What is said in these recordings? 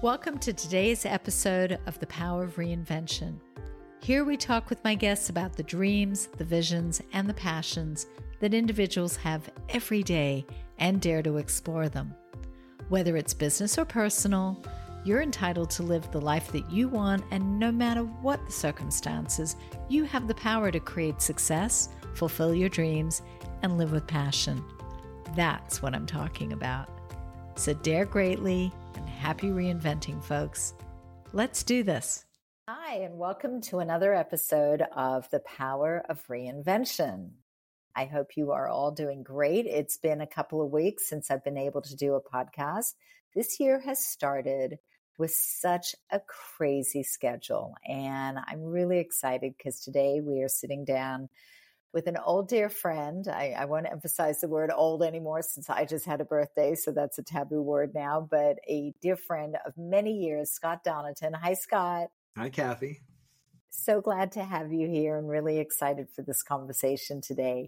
Welcome to today's episode of The Power of Reinvention. Here we talk with my guests about the dreams, the visions, and the passions that individuals have every day and dare to explore them. Whether it's business or personal, you're entitled to live the life that you want, and no matter what the circumstances, you have the power to create success, fulfill your dreams, and live with passion. That's what I'm talking about. So dare greatly and happy reinventing, folks. Let's do this. Hi, and welcome to another episode of The Power of Reinvention. I hope you are all doing great. It's been a couple of weeks since I've been able to do a podcast. This year has started with such a crazy schedule, and I'm really excited because today we are sitting down with an old dear friend. I won't emphasize the word old anymore since I just had a birthday, so that's a taboo word now, but a dear friend of many years, Scott Donaton. Hi, Scott. Hi, Kathy. So glad to have you here and really excited for this conversation today.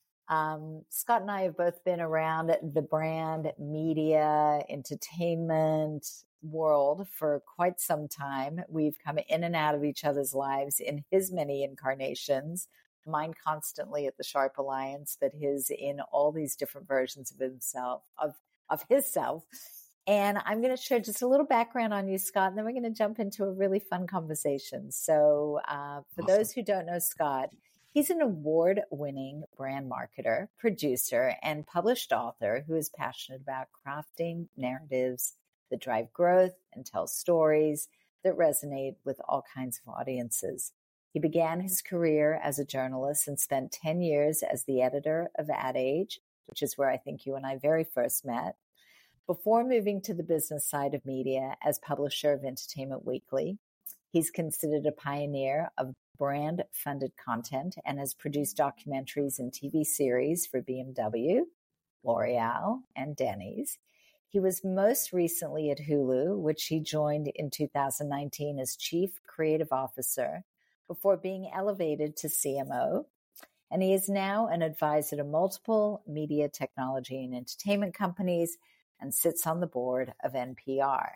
Scott and I have both been around the brand, media, entertainment world for quite some time. We've come in and out of each other's lives in his many incarnations. Mine constantly at the Sharp Alliance, but his in all these different versions of himself, of his self. And I'm going to share just a little background on you, Scott, and then we're going to jump into a really fun conversation. So for those who don't know Scott, he's an award-winning brand marketer, producer, and published author who is passionate about crafting narratives that drive growth and tell stories that resonate with all kinds of audiences. He began his career as a journalist and spent 10 years as the editor of Ad Age, which is where I think you and I very first met, before moving to the business side of media as publisher of Entertainment Weekly. He's considered a pioneer of brand-funded content and has produced documentaries and TV series for BMW, L'Oreal, and Denny's. He was most recently at Hulu, which he joined in 2019 as Chief Creative Officer, before being elevated to CMO. And he is now an advisor to multiple media, technology, and entertainment companies and sits on the board of NPR.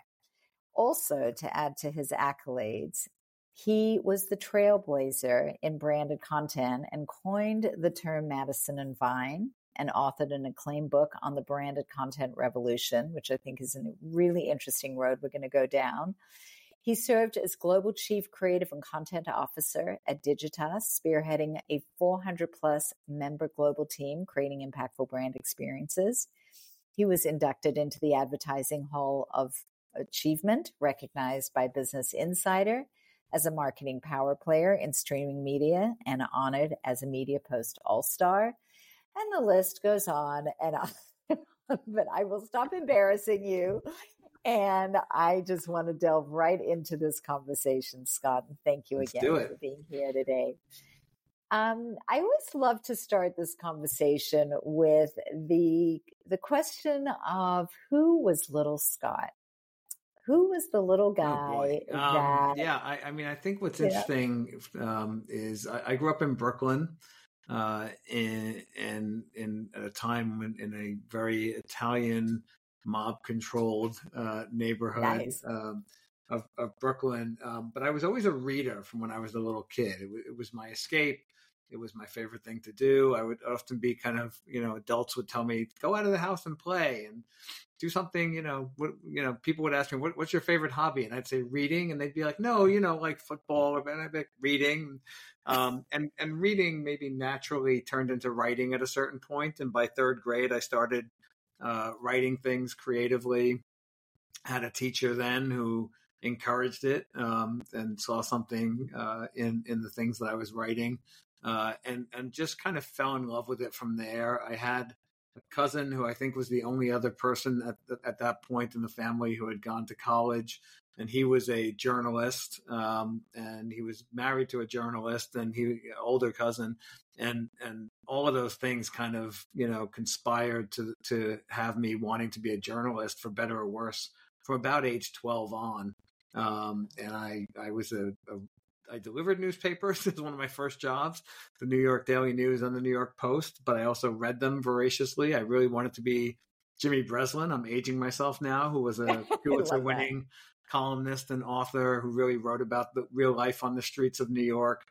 Also, to add to his accolades, he was the trailblazer in branded content and coined the term Madison and Vine, and authored an acclaimed book on the branded content revolution, which I think is a really interesting road we're going to go down. He served as Global Chief Creative and Content Officer at Digitas, spearheading a 400-plus member global team, creating impactful brand experiences. He was inducted into the Advertising Hall of Achievement, recognized by Business Insider as a marketing power player in streaming media, and honored as a Media Post All-Star. And the list goes on and on. But I will stop embarrassing you. And I just want to delve right into this conversation, Scott. And thank you again for being here today. I always love to start this conversation with the question of who was little Scott? Who was the little guy I mean, I think what's interesting is I grew up in Brooklyn in at a time when in a very Italian mob-controlled neighborhood nice. Of Brooklyn. But I was always a reader from when I was a little kid. It was my escape. It was my favorite thing to do. I would often be kind of, adults would tell me, go out of the house and play and do something, people would ask me, what's your favorite hobby? And I'd say reading. And they'd be like, no, like football. And I'd be like, reading. And reading maybe naturally turned into writing at a certain point. And by third grade, I started writing things creatively. Had a teacher then who encouraged it and saw something in the things that I was writing and just kind of fell in love with it from there. I had a cousin who I think was the only other person at that point in the family who had gone to college, and he was a journalist and he was married to a journalist, and older cousin, and all of those things kind of conspired to have me wanting to be a journalist, for better or worse, from about age 12 on. And I was I delivered newspapers as one of my first jobs, the New York Daily News and the New York Post, but I also read them voraciously. I really wanted to be Jimmy Breslin. I'm aging myself now, who was a Pulitzer-winning columnist and author who really wrote about the real life on the streets of New York.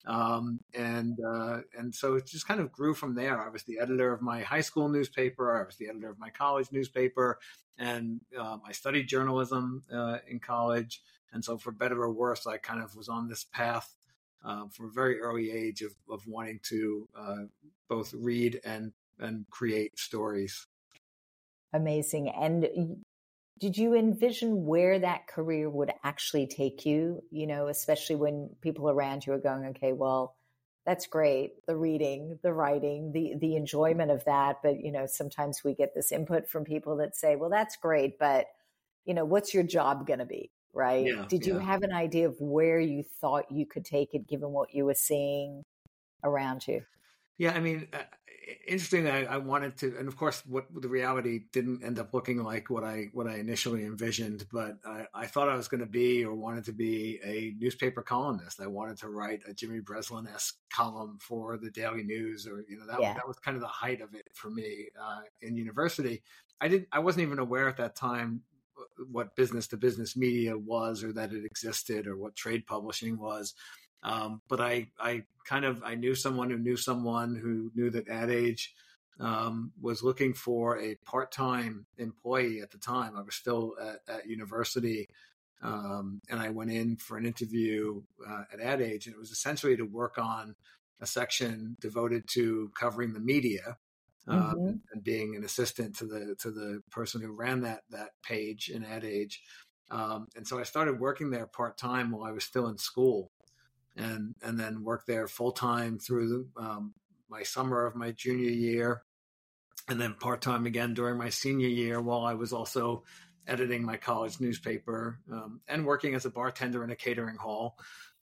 And so it just kind of grew from there. I was the editor of my high school newspaper. I was the editor of my college newspaper, and I studied journalism in college. And so, for better or worse, I kind of was on this path from a very early age of wanting to both read and create stories. Amazing. And did you envision where that career would actually take you, especially when people around you are going, okay, well, that's great. The reading, the writing, the enjoyment of that. But, sometimes we get this input from people that say, well, that's great, but, what's your job going to be? Right. Yeah, Did you have an idea of where you thought you could take it, given what you were seeing around you? Yeah, I mean, interestingly, I wanted to, and of course, what the reality didn't end up looking like what I initially envisioned. But I thought I was going to be, or wanted to be, a newspaper columnist. I wanted to write a Jimmy Breslin-esque column for the Daily News, or that was kind of the height of it for me in university. I wasn't even aware at that time what business to business media was, or that it existed, or what trade publishing was. But I knew someone who knew someone who knew that Ad Age was looking for a part-time employee at the time. I was still at university, and I went in for an interview at Ad Age, and it was essentially to work on a section devoted to covering the media. And being an assistant to the person who ran that page in Ad Age. And so I started working there part-time while I was still in school, and then worked there full-time through my summer of my junior year, and then part-time again during my senior year, while I was also editing my college newspaper and working as a bartender in a catering hall,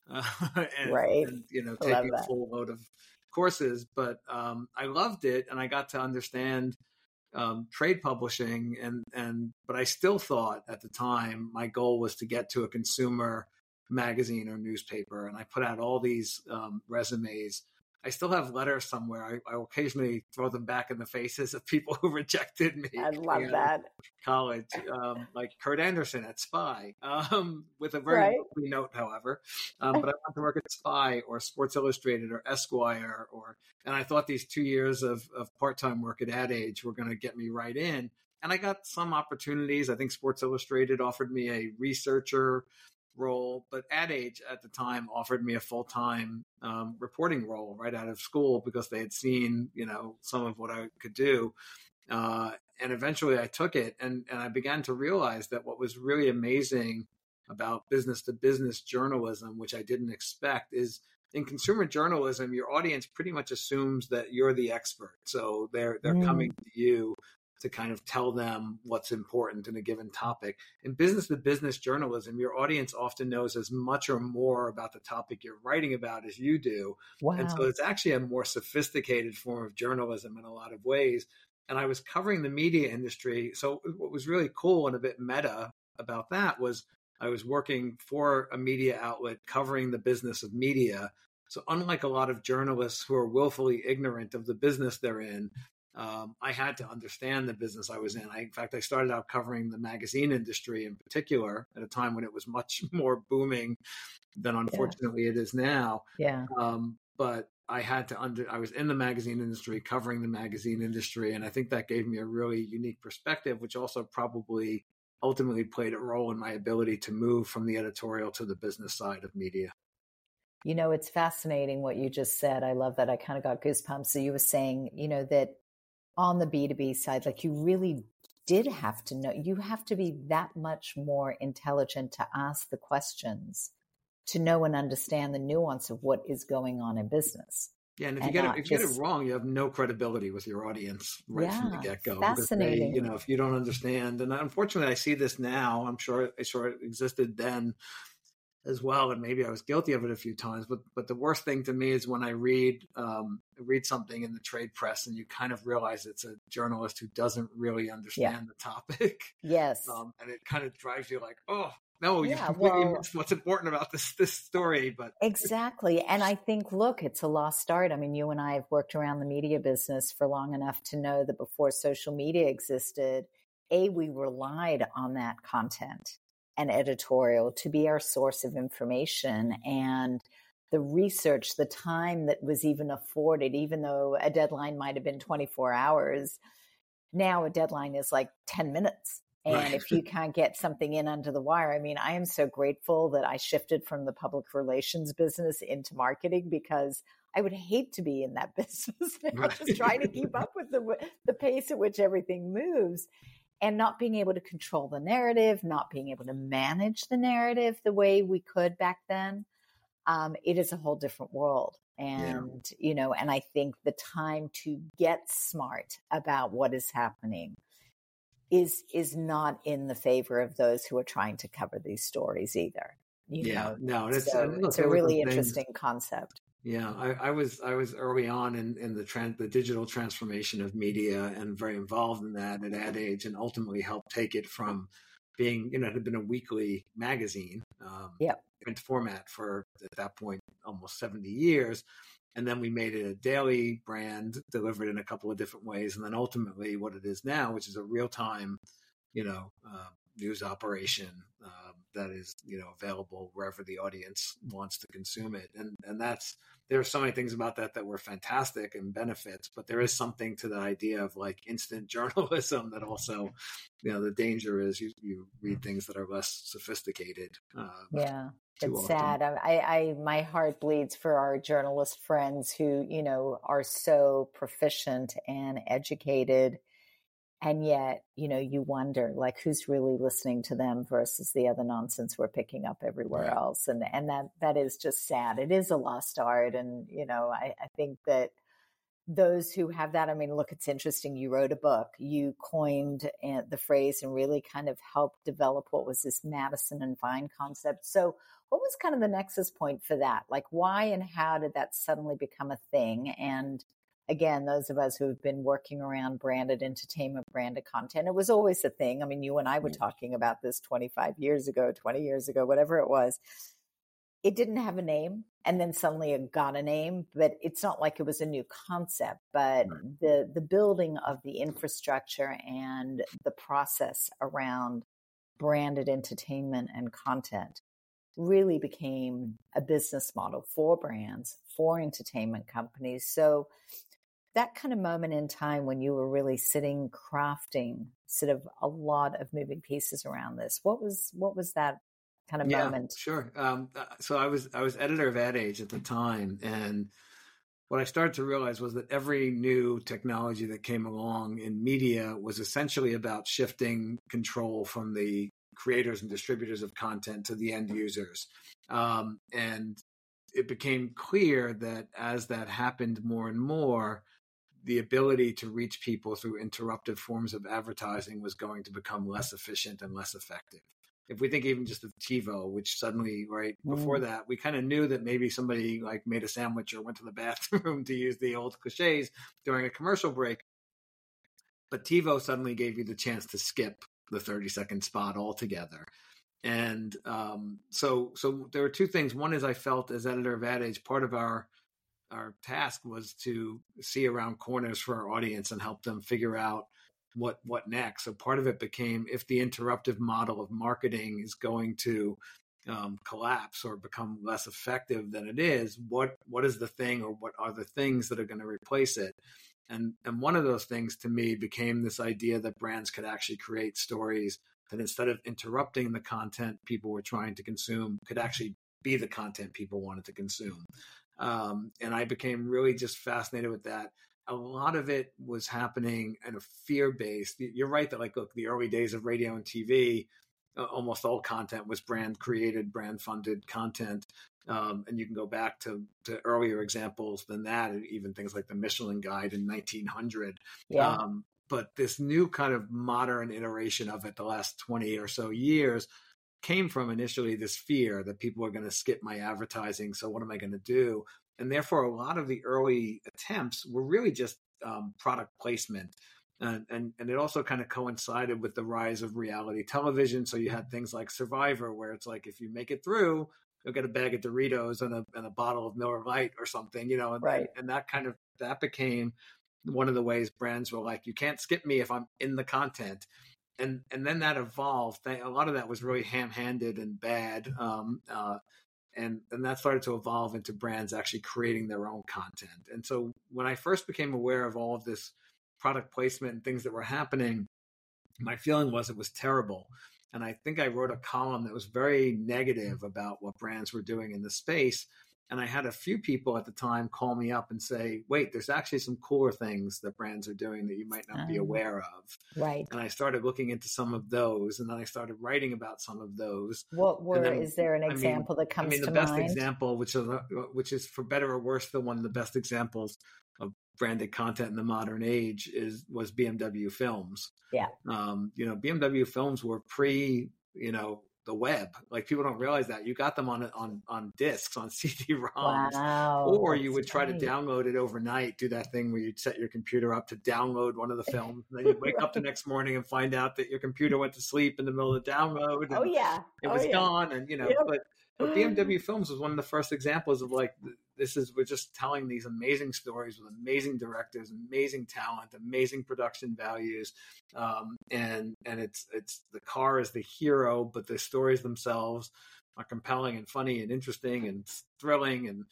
and taking a full load of courses. But I loved it, and I got to understand trade publishing, but I still thought at the time my goal was to get to a consumer magazine or newspaper, and I put out all these resumes. I still have letters somewhere. I will occasionally throw them back in the faces of people who rejected me. I love that. College, like Kurt Anderson at Spy, with a very lovely note, however. But I want to work at Spy or Sports Illustrated or Esquire, and I thought these 2 years of part-time work at Ad Age were going to get me right in. And I got some opportunities. I think Sports Illustrated offered me a researcher role, but Ad Age at the time offered me a full-time reporting role right out of school, because they had seen, some of what I could do. And eventually I took it, and I began to realize that what was really amazing about business to business journalism, which I didn't expect, is in consumer journalism, your audience pretty much assumes that you're the expert. So they're coming to you to kind of tell them what's important in a given topic. In business to business journalism, your audience often knows as much or more about the topic you're writing about as you do. Wow. And so it's actually a more sophisticated form of journalism in a lot of ways. And I was covering the media industry. So what was really cool and a bit meta about that was I was working for a media outlet covering the business of media. So unlike a lot of journalists who are willfully ignorant of the business they're in, I had to understand the business I was in. In fact, I started out covering the magazine industry in particular at a time when it was much more booming than unfortunately it is now. Yeah. But I had to I was in the magazine industry, covering the magazine industry. And I think that gave me a really unique perspective, which also probably ultimately played a role in my ability to move from the editorial to the business side of media. It's fascinating what you just said. I love that. I kind of got goosebumps. So you were saying, that on the B2B side, like, you really did have to know, you have to be that much more intelligent to ask the questions, to know and understand the nuance of what is going on in business. Yeah, and if you get it wrong, you have no credibility with your audience from the get-go. Fascinating. Because if you don't understand, and unfortunately I see this now, I'm sure it existed then, as well, and maybe I was guilty of it a few times. But the worst thing to me is when I read something in the trade press and you kind of realize it's a journalist who doesn't really understand the topic. Yes. And it kind of drives you like, oh no, you Yeah, completely missed what's important about this story. But exactly. And I think, look, it's a lost art. I mean, you and I have worked around the media business for long enough to know that before social media existed, we relied on that content and editorial to be our source of information, and the research, the time that was even afforded, even though a deadline might have been 24 hours, now a deadline is like 10 minutes. And right. If you can't get something in under the wire, I mean, I am so grateful that I shifted from the public relations business into marketing, because I would hate to be in that business now, Right. just trying to keep up with the pace at which everything moves. And not being able to control the narrative, not being able to manage the narrative the way we could back then, it is a whole different world. And, and I think the time to get smart about what is happening is not in the favor of those who are trying to cover these stories either. It's a really interesting concept. Yeah, I was early on in the digital transformation of media, and very involved in that at Ad Age, and ultimately helped take it from being, it had been a weekly magazine, print format for, at that point, almost 70 years. And then we made it a daily brand, delivered in a couple of different ways. And then ultimately what it is now, which is a real-time, news operation that is, available wherever the audience wants to consume it. And there are so many things about that were fantastic and benefits, but there is something to the idea of like instant journalism that also, the danger is you read things that are less sophisticated. It's sad. My heart bleeds for our journalist friends who, are so proficient and educated. And yet, you wonder, like, who's really listening to them versus the other nonsense we're picking up everywhere else. And that is just sad. It is a lost art. And, I think that those who have that, I mean, look, it's interesting. You wrote a book, you coined the phrase and really kind of helped develop what was this Madison and Vine concept. So what was kind of the nexus point for that? Like, why and how did that suddenly become a thing? And again, those of us who have been working around branded entertainment, branded content, it was always a thing. I mean, you and I were talking about this 25 years ago, 20 years ago, whatever it was. It didn't have a name, and then suddenly it got a name, but it's not like it was a new concept. But the building of the infrastructure and the process around branded entertainment and content really became a business model for brands, for entertainment companies. So that kind of moment in time when you were really sitting crafting sort of a lot of moving pieces around this, what was that kind of moment? Sure. So I was editor of Ad Age at the time, and what I started to realize was that every new technology that came along in media was essentially about shifting control from the creators and distributors of content to the end users. And it became clear that as that happened more and more, the ability to reach people through interruptive forms of advertising was going to become less efficient and less effective. If we think even just of TiVo, which suddenly, before that, we kind of knew that maybe somebody like made a sandwich or went to the bathroom, to use the old cliches, during a commercial break. But TiVo suddenly gave you the chance to skip the 30-second spot altogether. And so there were two things. One is, I felt as editor of Ad Age, part of our task was to see around corners for our audience and help them figure out what next. So part of it became, if the interruptive model of marketing is going to collapse or become less effective than it is, what is the thing, or what are the things that are going to replace it? And one of those things to me became this idea that brands could actually create stories that, instead of interrupting the content people were trying to consume, could actually be the content people wanted to consume. And I became really just fascinated with that. A lot of it was happening in a fear-based. You're right that, like, look, the early days of radio and TV, almost all content was brand created, brand funded content. And you can go back to earlier examples than that, and even things like the Michelin Guide in 1900. But this new kind of modern iteration of it, the last 20 or so years, came from initially this fear that people are going to skip my advertising. So what am I going to do? And therefore, a lot of the early attempts were really just product placement. And it also kind of coincided with the rise of reality television. So you had things like Survivor, where it's like, if you make it through, you'll get a bag of Doritos and a bottle of Miller Lite or something, Right. and that became one of the ways brands were like, you can't skip me if I'm in the content. And then that evolved. A lot of that was really ham-handed and bad. And that started to evolve into brands actually creating their own content. And so when I first became aware of all of this product placement and things that were happening, my feeling was it was terrible. And I think I wrote a column that was very negative about what brands were doing in the space. And I had a few people at the time call me up and say, wait, there's actually some cooler things that brands are doing that you might not be aware of. Right. And I started looking into some of those, and then I started writing about some of those. Is there an example that comes to mind? The best example, which is for better or worse, one of the best examples of branded content in the modern age was BMW Films. Yeah. BMW Films were pre, the web. Like, people don't realize that you got them on discs, on CD-ROMs. Wow, or you would try to download it overnight, do that thing where you'd set your computer up to download one of the films, and then you'd wake up the next morning and find out that your computer went to sleep in the middle of the download. And it was gone. And, but BMW Films was one of the first examples of like, we're just telling these amazing stories with amazing directors, amazing talent, amazing production values. And it's the car is the hero, but the stories themselves are compelling and funny and interesting and thrilling and,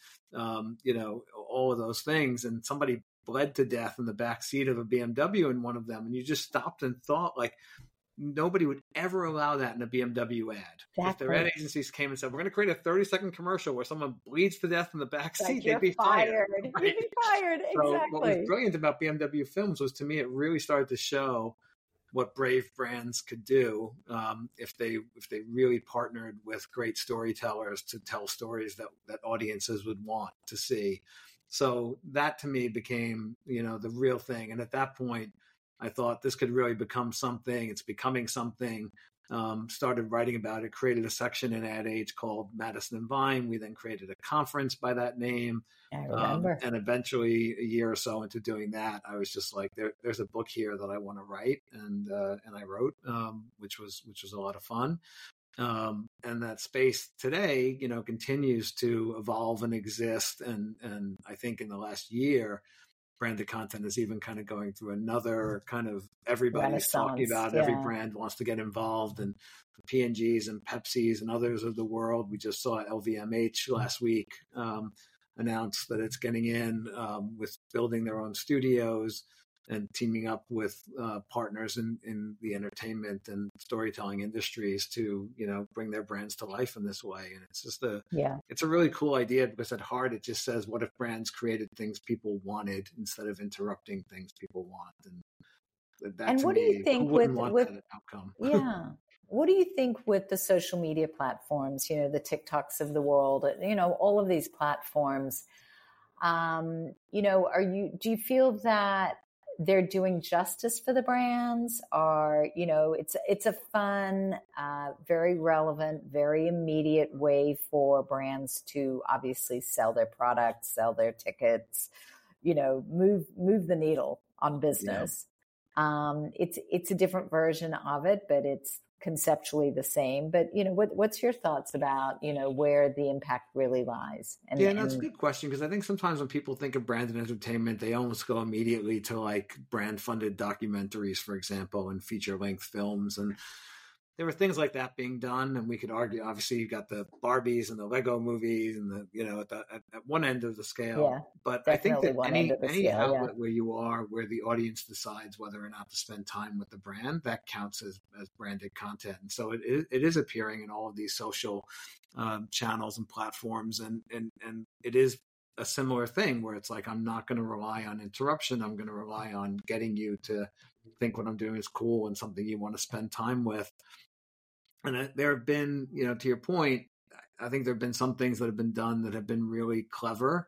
all of those things. And somebody bled to death in the back seat of a BMW in one of them. And you just stopped and thought, like, nobody would ever allow that in a BMW ad. Exactly. If their ad agencies came and said, we're going to create a 30-second commercial where someone bleeds to death in the back seat, they'd be fired. Right? You'd be fired. Exactly. So what was brilliant about BMW Films was, to me, it really started to show what brave brands could do if they really partnered with great storytellers to tell stories that audiences would want to see. So that, to me, became, the real thing. And at that point, I thought this could really become something. It's becoming something. Started writing about it, created a section in Ad Age called Madison and Vine. We then created a conference by that name. I remember. And eventually, a year or so into doing that, I was just like, there's a book here that I want to write. And I wrote, which was a lot of fun. And that space today, continues to evolve and exist. And I think in the last year, branded content is even kind of going through another kind of, everybody's talking about, every brand wants to get involved, and the P&Gs and Pepsis and others of the world. We just saw LVMH last week announce that it's getting in with building their own studios and teaming up with partners in the entertainment and storytelling industries to, bring their brands to life in this way. And it's just it's a really cool idea, because at heart, it just says, what if brands created things people wanted instead of interrupting things people want? And what do you think with that outcome? Yeah. What do you think with the social media platforms, the TikToks of the world, all of these platforms, do you feel that they're doing justice for the brands? Or, it's a fun, very relevant, very immediate way for brands to obviously sell their products, sell their tickets, move the needle on business. Yeah. It's a different version of it, but it's conceptually the same. But, what's your thoughts about, where the impact really lies? That's a good question, because I think sometimes when people think of brand and entertainment, they almost go immediately to like brand funded documentaries, for example, and feature length films. And there were things like that being done. And we could argue, obviously, you got the Barbies and the Lego movies and at one end of the scale. Yeah, but I think that any outlet where you are, where the audience decides whether or not to spend time with the brand, that counts as branded content. And so it is appearing in all of these social channels and platforms. And it is a similar thing where it's like, I'm not going to rely on interruption. I'm going to rely on getting you to think what I'm doing is cool and something you want to spend time with. And there have been, to your point, I think there have been some things that have been done that have been really clever.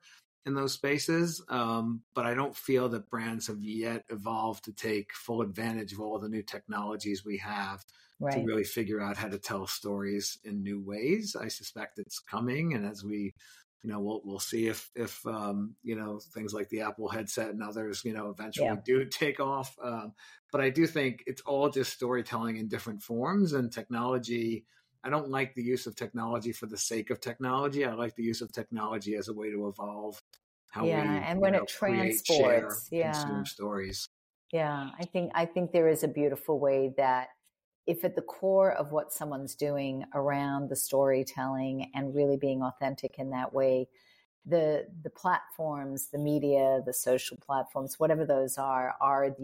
in those spaces. But I don't feel that brands have yet evolved to take full advantage of all the new technologies we have to Right. really figure out how to tell stories in new ways. I suspect it's coming. And as we, we'll see if things like the Apple headset and others, eventually Yeah. do take off. But I do think it's all just storytelling in different forms, and technology. I don't like the use of technology for the sake of technology. I like the use of technology as a way to evolve how Yeah. we, And when it create, share, transports, yeah. consume stories. Yeah. I think there is a beautiful way that if at the core of what someone's doing around the storytelling and really being authentic in that way, the platforms, the media, the social platforms, whatever those are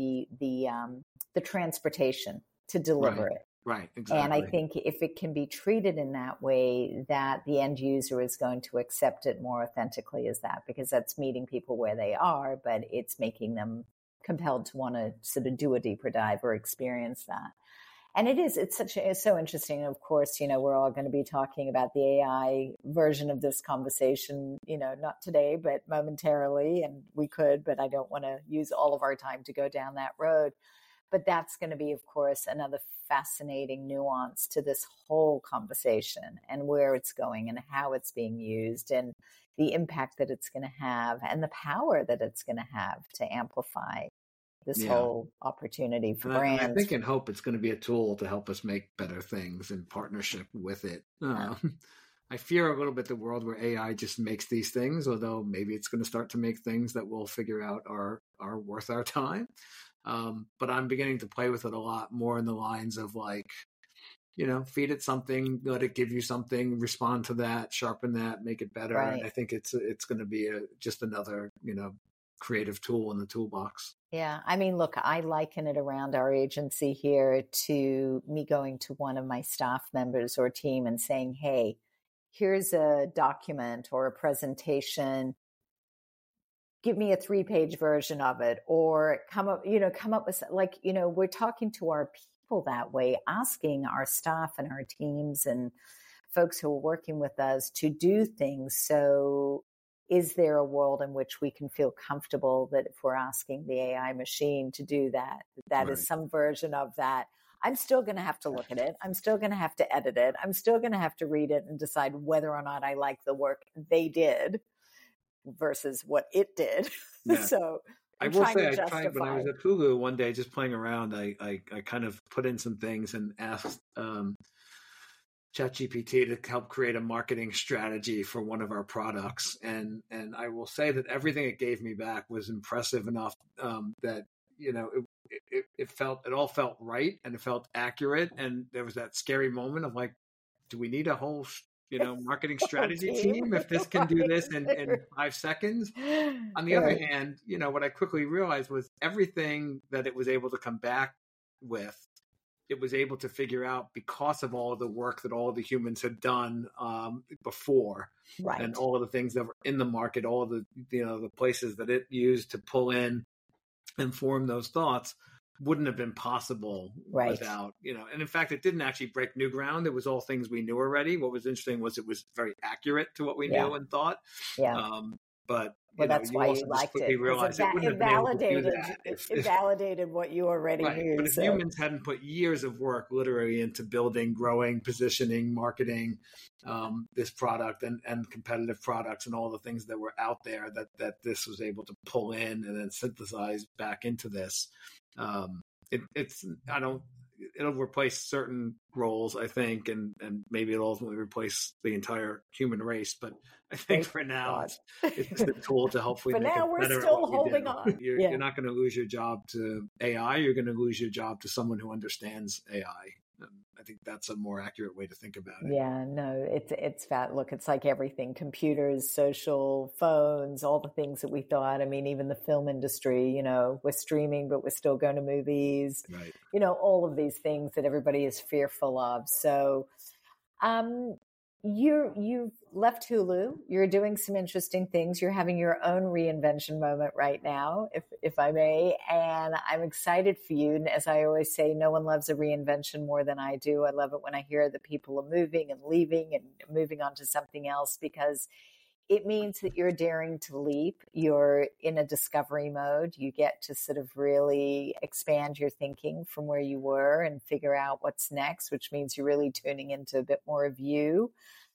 the transportation to deliver Right. it. Right. And I Exactly. think if it can be treated in that way, that the end user is going to accept it more authentically as that, because that's meeting people where they are, but it's making them compelled to want to sort of do a deeper dive or experience that. And it's so interesting. Of course, we're all going to be talking about the AI version of this conversation, not today, but momentarily. And we could, but I don't want to use all of our time to go down that road. But that's going to be, of course, another fascinating nuance to this whole conversation, and where it's going and how it's being used and the impact that it's going to have and the power that it's going to have to amplify this Yeah. whole opportunity for And I brands. think and hope it's going to be a tool to help us make better things in partnership with it. I fear a little bit the world where AI just makes these things, although maybe it's going to start to make things that we'll figure out are worth our time. But I'm beginning to play with it a lot more in the lines of feed it something, let it give you something, respond to that, sharpen that, make it better. Right. And I think it's going to be just another, creative tool in the toolbox. Yeah. I mean, look, I liken it around our agency here to me going to one of my staff members or team and saying, hey, here's a document or a presentation. Give me a 3-page version of it, or come up with we're talking to our people that way, asking our staff and our teams and folks who are working with us to do things. So is there a world in which we can feel comfortable that if we're asking the AI machine to do that Right. is some version of that? I'm still going to have to look at it. I'm still going to have to edit it. I'm still going to have to read it and decide whether or not I like the work they did versus what it did. Yeah. So I will say I tried when I was at Hulu one day, just playing around. I kind of put in some things and asked ChatGPT to help create a marketing strategy for one of our products, and I will say that everything it gave me back was impressive enough that it all felt right and it felt accurate, and there was that scary moment of like, do we need a whole marketing strategy team if this can do this in 5 seconds? On the other hand, what I quickly realized was everything that it was able to come back with, it was able to figure out because of all of the work that all of the humans had done before, Right. and all of the things that were in the market, all of the the places that it used to pull in and form those thoughts wouldn't have been possible without, and in fact, it didn't actually break new ground. It was all things we knew already. What was interesting was it was very accurate to what we knew and thought. Yeah. But that's why you liked it. It validated what you already knew. But if humans hadn't put years of work literally into building, growing, positioning, marketing this product and competitive products and all the things that were out there that this was able to pull in and then synthesize back into this, it'll replace certain roles, I think, and maybe it'll ultimately replace the entire human race. But I think for now, it's just a tool to hopefully for make now, it we're better still holding on. You're not going to lose your job to AI. You're going to lose your job to someone who understands AI. I think that's a more accurate way to think about it. Yeah, no, it's fat. Look, it's like everything: computers, social, phones, all the things that we thought. I mean, even the film industry. We're streaming, but we're still going to movies. Right. All of these things that everybody is fearful of. So, you've left Hulu. You're doing some interesting things. You're having your own reinvention moment right now, if I may. And I'm excited for you. And as I always say, no one loves a reinvention more than I do. I love it when I hear that people are moving and leaving and moving on to something else, because it means that you're daring to leap. You're in a discovery mode. You get to sort of really expand your thinking from where you were and figure out what's next, which means you're really tuning into a bit more of you.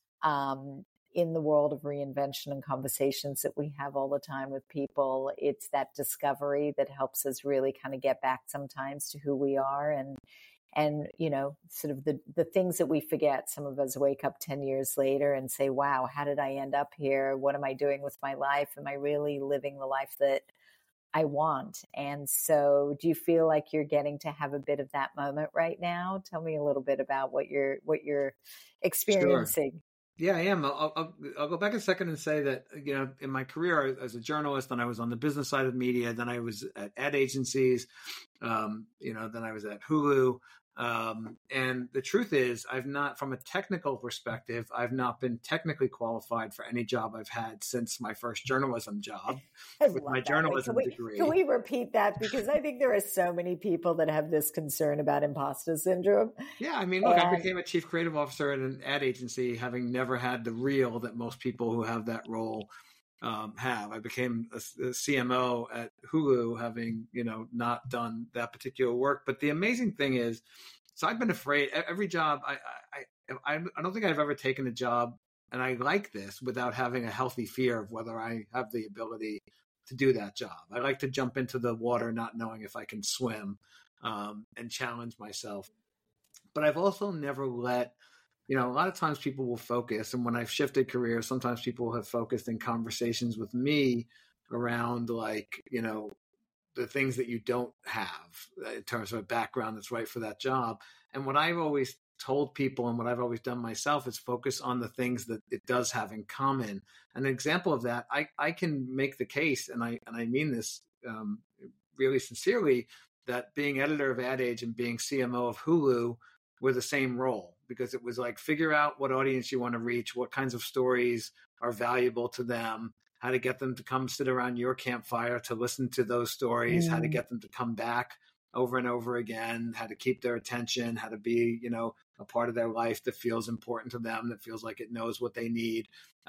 In the world of reinvention and conversations that we have all the time with people, it's that discovery that helps us really kind of get back sometimes to who we are, and sort of the things that we forget. Some of us wake up 10 years later and say, wow, how did I end up here? What am I doing with my life? Am I really living the life that I want? And so do you feel like you're getting to have a bit of that moment right now? Tell me a little bit about what you're experiencing. Sure. Yeah, I am. I'll go back a second and say that, in my career as a journalist, then I was on the business side of media, then I was at ad agencies, then I was at Hulu. And the truth is, I've not, from a technical perspective, I've not been technically qualified for any job I've had since my first journalism job with my journalism degree. Can we repeat that? Because I think there are so many people that have this concern about imposter syndrome. Yeah, I mean, look, I became a chief creative officer at an ad agency, having never had the reel that most people who have that role have. I became a CMO at Hulu, having not done that particular work. But the amazing thing is, so I've been afraid. Every job, I don't think I've ever taken a job, and I like this, without having a healthy fear of whether I have the ability to do that job. I like to jump into the water not knowing if I can swim, and challenge myself. But I've also never let a lot of times people will focus, and when I've shifted careers, sometimes people have focused in conversations with me around the things that you don't have in terms of a background that's right for that job. And what I've always told people, and what I've always done myself, is focus on the things that it does have in common. An example of that, I can make the case, and I mean this really sincerely, that being editor of Ad Age and being CMO of Hulu were the same role, because it was like, figure out what audience you want to reach, what kinds of stories are valuable to them, how to get them to come sit around your campfire to listen to those stories, how to get them to come back over and over again, how to keep their attention, how to be, a part of their life that feels important to them, that feels like it knows what they need.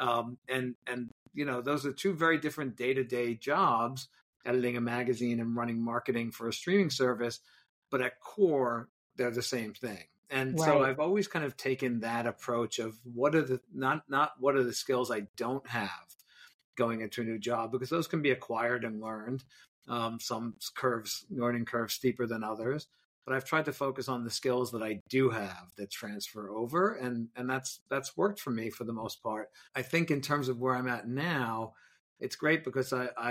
And those are two very different day-to-day jobs, editing a magazine and running marketing for a streaming service, but at core, they're the same thing. And so I've always kind of taken that approach of what are the, not what are the skills I don't have going into a new job, because those can be acquired and learned. Some learning curves steeper than others, but I've tried to focus on the skills that I do have that transfer over. And that's worked for me for the most part. I think in terms of where I'm at now, it's great because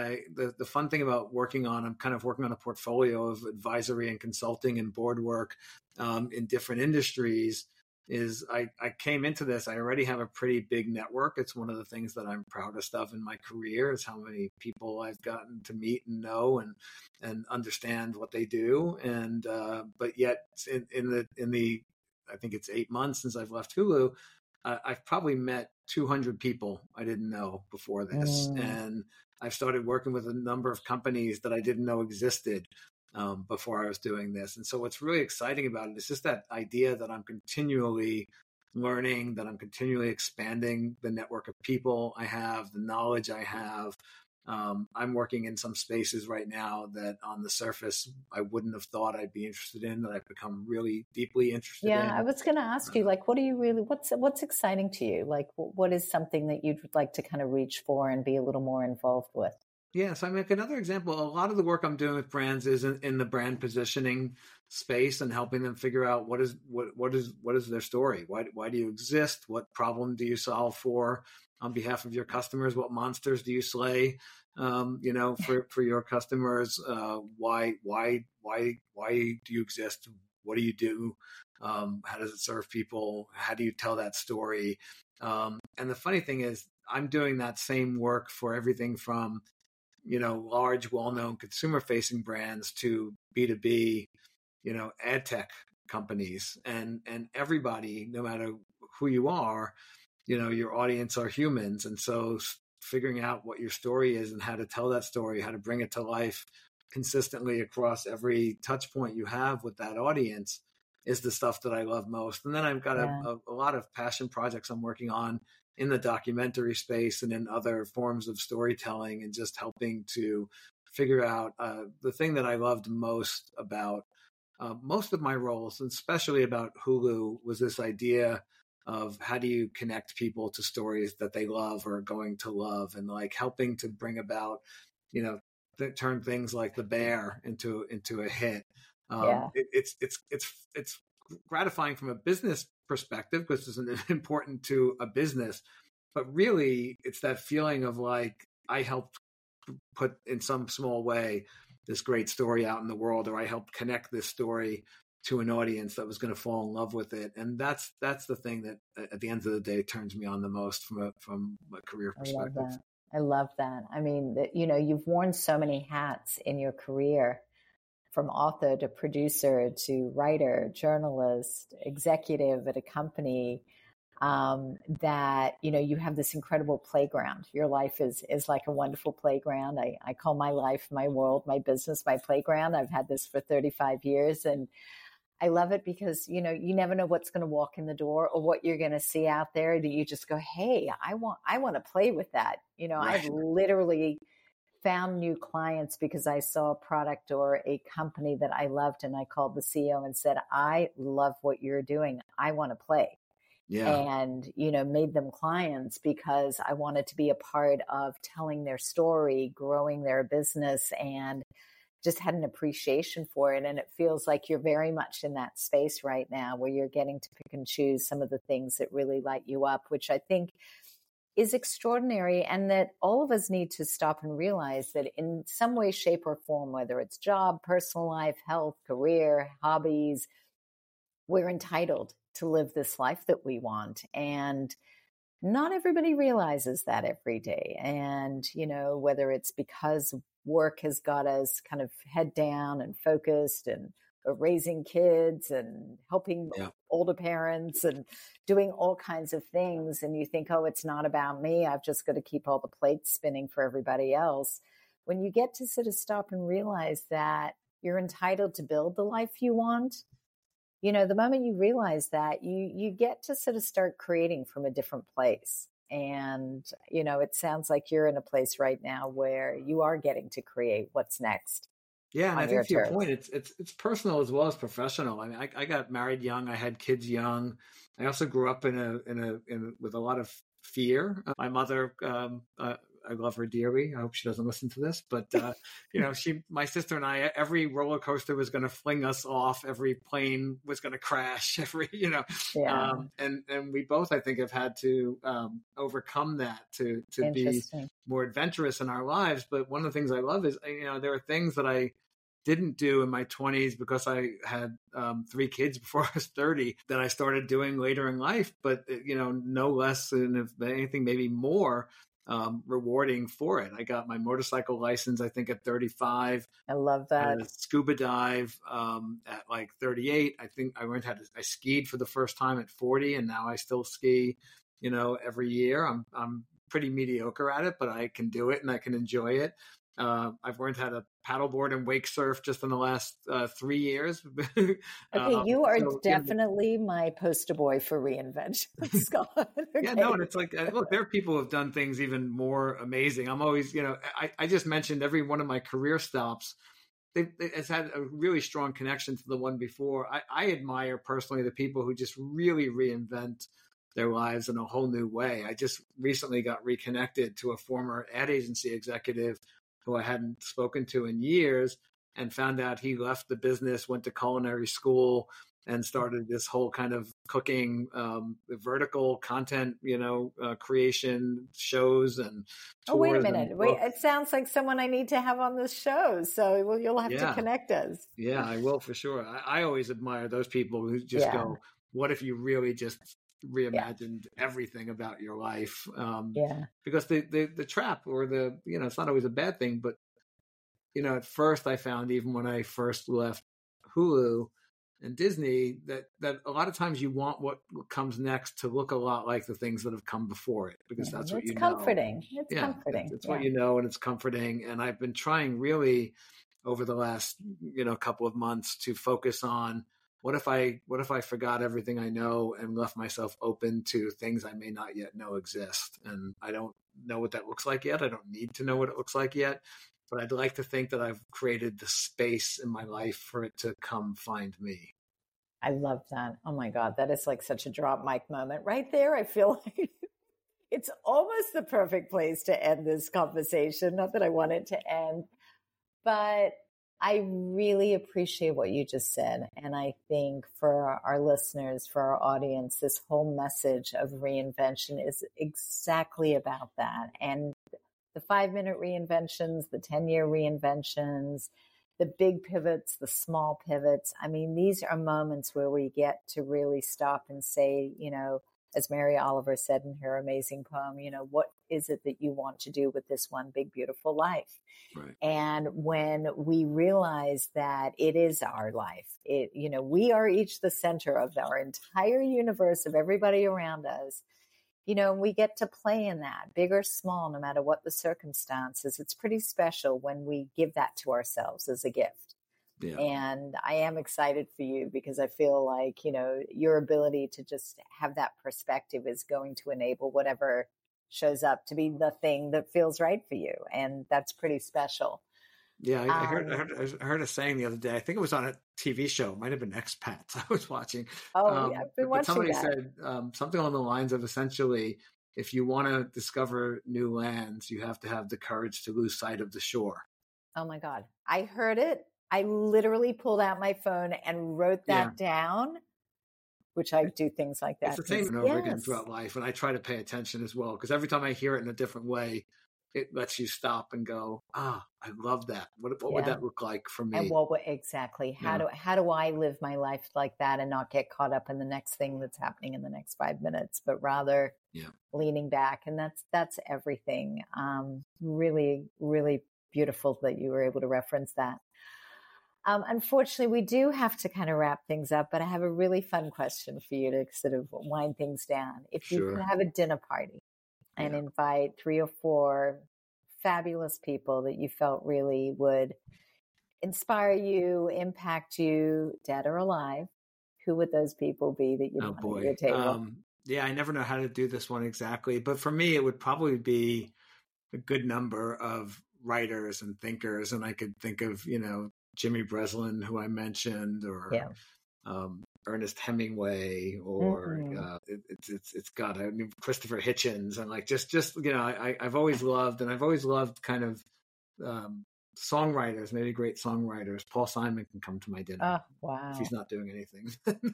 the fun thing about I'm kind of working on a portfolio of advisory and consulting and board work in different industries. Is I came into this, I already have a pretty big network. It's one of the things that I'm proudest of in my career, is how many people I've gotten to meet and know and understand what they do. And but yet in the I think it's 8 months since I've left Hulu, I've probably met 200 people I didn't know before this. And I've started working with a number of companies that I didn't know existed before I was doing this. And so what's really exciting about it is just that idea that I'm continually learning, that I'm continually expanding the network of people I have, the knowledge I have. I'm working in some spaces right now that on the surface, I wouldn't have thought I'd be interested in, that I've become really deeply interested in. Yeah, I was going to ask you, what are you really, what's exciting to you? Like, what is something that you'd like to kind of reach for and be a little more involved with? Yes, I mean, another example, a lot of the work I'm doing with brands is in the brand positioning space and helping them figure out what is their story? Why do you exist? What problem do you solve for on behalf of your customers? What monsters do you slay? For your customers? Why do you exist? What do you do? How does it serve people? How do you tell that story? And the funny thing is, I'm doing that same work for everything from large, well-known consumer-facing brands to B2B, ad tech companies, and everybody, no matter who you are, your audience are humans. And so figuring out what your story is and how to tell that story, how to bring it to life consistently across every touch point you have with that audience is the stuff that I love most. And then I've got Yeah. a lot of passion projects I'm working on in the documentary space and in other forms of storytelling, and just helping to figure out the thing that I loved most about most of my roles, and especially about Hulu, was this idea of how do you connect people to stories that they love or are going to love, and like helping to bring about, you know, turn things like The Bear into a hit. Yeah. It's gratifying from a business perspective because it's important to a business, but really it's that feeling of like I helped put in some small way this great story out in the world, or I helped connect this story to an audience that was going to fall in love with it. And that's the thing that at the end of the day turns me on the most from a career I love perspective. that. I love that. I mean, you've worn so many hats in your career, from author to producer to writer, journalist, executive at a company, that, you have this incredible playground. Your life is like a wonderful playground. I call my life, my world, my business, my playground. I've had this for 35 years, and I love it because, you never know what's going to walk in the door or what you're going to see out there that you just go, hey, I want to play with that. Right. I've literally found new clients because I saw a product or a company that I loved, and I called the CEO and said, I love what you're doing. I want to play. Yeah. And, made them clients because I wanted to be a part of telling their story, growing their business, and just had an appreciation for it. And it feels like you're very much in that space right now where you're getting to pick and choose some of the things that really light you up, which I think is extraordinary, and that all of us need to stop and realize that in some way, shape, or form, whether it's job, personal life, health, career, hobbies, we're entitled to live this life that we want. And not everybody realizes that every day. And, whether it's because work has got us kind of head down and focused, and raising kids and helping older parents and doing all kinds of things. And you think, oh, it's not about me. I've just got to keep all the plates spinning for everybody else. When you get to sort of stop and realize that you're entitled to build the life you want, the moment you realize that, you get to sort of start creating from a different place. And, it sounds like you're in a place right now where you are getting to create what's next. Yeah, and I think to your point, it's personal as well as professional. I mean, I got married young. I had kids young. I also grew up with a lot of fear. My mother, I love her dearly. I hope she doesn't listen to this, but my sister and I, every roller coaster was going to fling us off. Every plane was going to crash. And we both, I think, have had to overcome that to be more adventurous in our lives. But one of the things I love is, there are things that I didn't do in my 20s because I had 3 kids before I was 30 that I started doing later in life, but no less, and if anything, maybe more rewarding for it. I got my motorcycle license, I think, at 35. I love that. Scuba dive at like 38. I think I I skied for the first time at 40, and now I still ski, every year. I'm pretty mediocre at it, but I can do it and I can enjoy it. I've learned how to paddleboard and wake surf just in the last 3 years. Okay, you are definitely my poster boy for reinvention, Scott. Okay. Yeah, no, and it's like, look, there are people who have done things even more amazing. I'm always, I just mentioned every one of my career stops. It's had a really strong connection to the one before. I admire personally the people who just really reinvent their lives in a whole new way. I just recently got reconnected to a former ad agency executive who I hadn't spoken to in years, and found out he left the business, went to culinary school, and started this whole kind of cooking, vertical content, creation shows and tours. Oh, wait a minute. It sounds like someone I need to have on this show. So you'll have to connect us. Yeah, I will for sure. I always admire those people who just go, what if you really just reimagined everything about your life? Because the trap, or it's not always a bad thing, but at first I found, even when I first left Hulu and Disney, that a lot of times you want what comes next to look a lot like the things that have come before it, because that's what it's comforting. It's comforting. It's what and it's comforting. And I've been trying really over the last couple of months to focus on what if I forgot everything I know and left myself open to things I may not yet know exist? And I don't know what that looks like yet. I don't need to know what it looks like yet, but I'd like to think that I've created the space in my life for it to come find me. I love that. Oh my God, that is like such a drop mic moment right there. I feel like it's almost the perfect place to end this conversation. Not that I want it to end, but I really appreciate what you just said. And I think for our listeners, for our audience, this whole message of reinvention is exactly about that. And the 5-minute reinventions, the 10-year reinventions, the big pivots, the small pivots. I mean, these are moments where we get to really stop and say, you know, as Mary Oliver said in her amazing poem, you know, what is it that you want to do with this one big, beautiful life? Right. And when we realize that it is our life, you know, we are each the center of our entire universe, of everybody around us, you know, we get to play in that, big or small, no matter what the circumstances. It's pretty special when we give that to ourselves as a gift. Yeah. And I am excited for you because I feel like, you know, your ability to just have that perspective is going to enable whatever shows up to be the thing that feels right for you. And that's pretty special. Yeah, I heard a saying the other day. I think it was on a TV show. It might have been Expats I was watching. Yeah, I've been watching somebody that. said something along the lines of, essentially, if you want to discover new lands, you have to have the courage to lose sight of the shore. Oh my God. I heard it. I literally pulled out my phone and wrote that down, which I do things like that. It's the same over again throughout life. And I try to pay attention as well, because every time I hear it in a different way, it lets you stop and go, I love that. What would that look like for me? And exactly. How do I live my life like that and not get caught up in the next thing that's happening in the next 5 minutes, but rather leaning back. And that's everything. Really, really beautiful that you were able to reference that. Unfortunately, we do have to kind of wrap things up, but I have a really fun question for you to sort of wind things down. If you could have a dinner party and invite 3 or 4 fabulous people that you felt really would inspire you, impact you, dead or alive, who would those people be that you'd want at your table? I never know how to do this one exactly, but for me, it would probably be a good number of writers and thinkers. And I could think of, you know, Jimmy Breslin, who I mentioned, or Ernest Hemingway, or it's got Christopher Hitchens, and like just you know, I've always loved kind of songwriters, maybe great songwriters. Paul Simon can come to my dinner. Oh, wow. If he's not doing anything.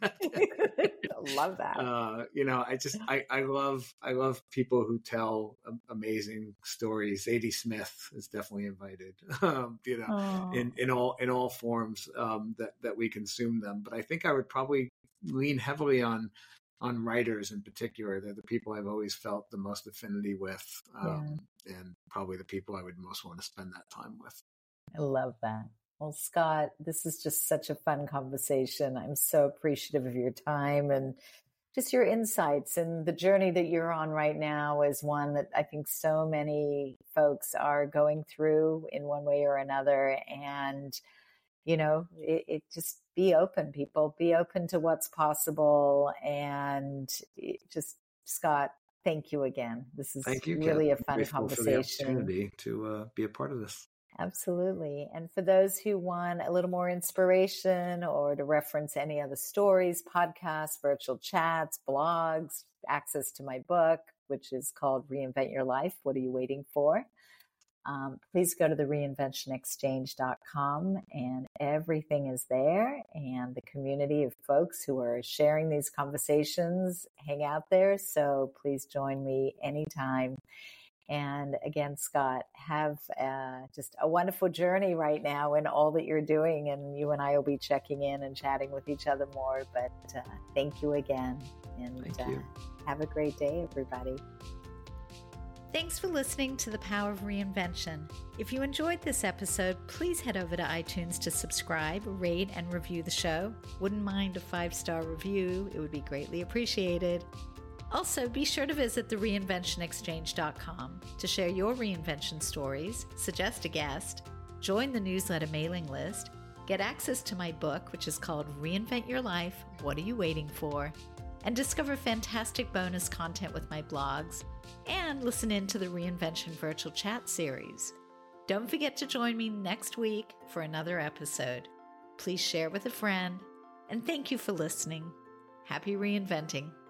Love that. You know, I love people who tell amazing stories. Zadie Smith is definitely invited, you know, in all forms that we consume them. But I think I would probably lean heavily on writers in particular. They're the people I've always felt the most affinity with, and probably the people I would most want to spend that time with. I love that. Well, Scott, this is just such a fun conversation. I'm so appreciative of your time and just your insights, and the journey that you're on right now is one that I think so many folks are going through in one way or another. And, you know, it just be open, people, be open to what's possible. And just, Scott, thank you again. This is really a fun conversation. For the opportunity to be a part of this. Absolutely. And for those who want a little more inspiration or to reference any other stories, podcasts, virtual chats, blogs, access to my book, which is called Reinvent Your Life. What are you waiting for? Please go to the reinventionexchange.com, and everything is there. And the community of folks who are sharing these conversations hang out there. So please join me anytime. And again, Scott, have just a wonderful journey right now in all that you're doing. And you and I will be checking in and chatting with each other more. But thank you again. And thank you. Have a great day, everybody. Thanks for listening to The Power of Reinvention. If you enjoyed this episode, please head over to iTunes to subscribe, rate, and review the show. Wouldn't mind a 5-star review. It would be greatly appreciated. Also, be sure to visit thereinventionexchange.com to share your reinvention stories, suggest a guest, join the newsletter mailing list, Get access to my book, which is called Reinvent Your Life, What Are You Waiting For? And discover fantastic bonus content with my blogs, and listen in to the Reinvention Virtual Chat series. Don't forget to join me next week for another episode. Please share with a friend, and thank you for listening. Happy reinventing.